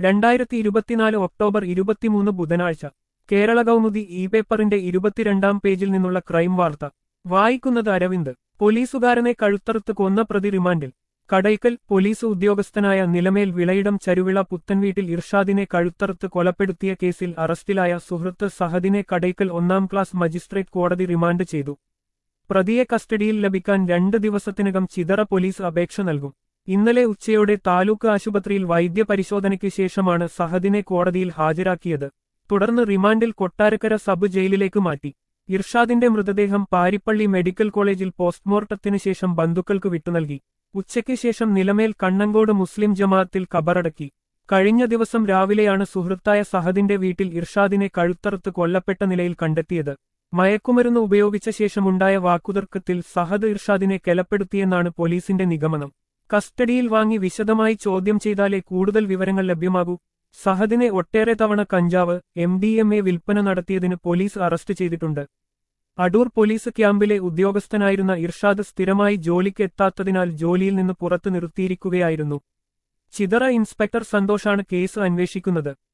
2024 October 23 ബുധനാഴ്ച Kerala Kaumudi E പേപ്പറിന്റെ 22-ാം പേജിൽ നിന്നുള്ള ക്രൈം വാർത്ത വായിക്കുന്നത് അരവിന്ദ്. പോലീസുകാരനെ കഴുത്തറുത്ത് കൊന്ന പ്രതി റിമാൻഡിൽ. കടയ്ക്കൽ പോലീസ് ഉദ്യോഗസ്ഥനായ നിലമേൽ വിളയിടം ചരുവിള പുത്തൻവീട്ടിൽ ഇർഷാദിനെ കഴുത്തറുത്ത് കൊലപ്പെടുത്തിയ കേസിൽ അറസ്റ്റിലായ സുഹൃത്ത് സഹദിനെ കടയ്ക്കൽ 1-ാം ക്ലാസ് മജിസ്ട്രേറ്റ് കോടതി റിമാൻഡ് ചെയ്തു. പ്രതിയെ കസ്റ്റഡിയിൽ ലഭിക്കാൻ 2 ദിവസത്തിനകം ചിതറ പോലീസ് അപേക്ഷ നൽകും. ഇന്നലെ ഉച്ചയോടെ താലൂക്ക് ആശുപത്രിയിൽ വൈദ്യപരിശോധനയ്ക്ക് ശേഷമാണ് സഹദിനെ കോടതിയിൽ ഹാജരാക്കിയത്. തുടർന്ന് റിമാൻഡിൽ കൊട്ടാരക്കര സബ് ജയിലിലേക്ക് മാറ്റി. ഇർഷാദിന്റെ മൃതദേഹം പാരിപ്പള്ളി മെഡിക്കൽ കോളേജിൽ പോസ്റ്റ്മോർട്ടത്തിന് ശേഷം ബന്ധുക്കൾക്ക് വിട്ടുനൽകി. ഉച്ചയ്ക്ക് ശേഷം നിലമേൽ കണ്ണങ്കോട് മുസ്ലിം ജമാഅത്തിൽ ഖബറടക്കി. കഴിഞ്ഞ ദിവസം രാവിലെയാണ് സുഹൃത്തായ സഹദിന്റെ വീട്ടിൽ ഇർഷാദിനെ കഴുത്തറുത്ത് കൊല്ലപ്പെട്ട നിലയിൽ കണ്ടെത്തിയത്. മയക്കുമരുന്ന് ഉപയോഗിച്ച ശേഷമുണ്ടായ വാക്കുതർക്കത്തിൽ സഹദ് ഇർഷാദിനെ കൊലപ്പെടുത്തിയെന്നാണ് പോലീസിന്റെ നിഗമനം. കസ്റ്റഡിയിൽ വാങ്ങി വിശദമായി ചോദ്യം ചെയ്താലേ കൂടുതൽ വിവരങ്ങൾ ലഭ്യമാകൂ. സഹദിനെ ഒട്ടേറെ തവണ കഞ്ചാവ്, MDMA വിൽപ്പന നടത്തിയതിന് പോലീസ് അറസ്റ്റ് ചെയ്തിട്ടുണ്ട്. അടൂർ പോലീസ് ക്യാമ്പിലെ ഉദ്യോഗസ്ഥനായിരുന്ന ഇർഷാദ് സ്ഥിരമായി ജോലിക്ക് എത്താത്തതിനാൽ ജോലിയിൽ നിന്ന് പുറത്തു നിർത്തിയിരിക്കുകയായിരുന്നു. ചിതറ ഇൻസ്പെക്ടർ സന്തോഷാണ് കേസ് അന്വേഷിക്കുന്നത്.